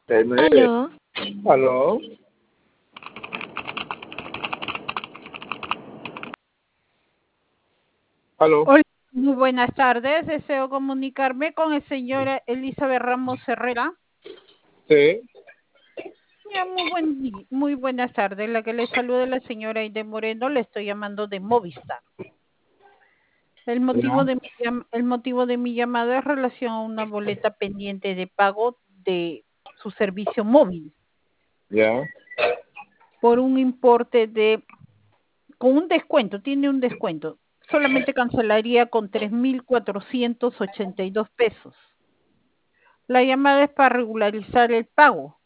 Aló, Aló. Aló. Hola, muy buenas tardes. Deseo comunicarme con el señor Elizabeth Ramos Herrera. Sí. Ya, muy buenas tardes. La que le saluda es la señora Aide Moreno. Le estoy llamando de Movistar. El motivo de mi llamada es relación a una boleta pendiente de pago de su servicio móvil Ya. por un importe con un descuento, tiene un descuento. Solamente cancelaría con 3.482 pesos. La llamada es para regularizar el pago.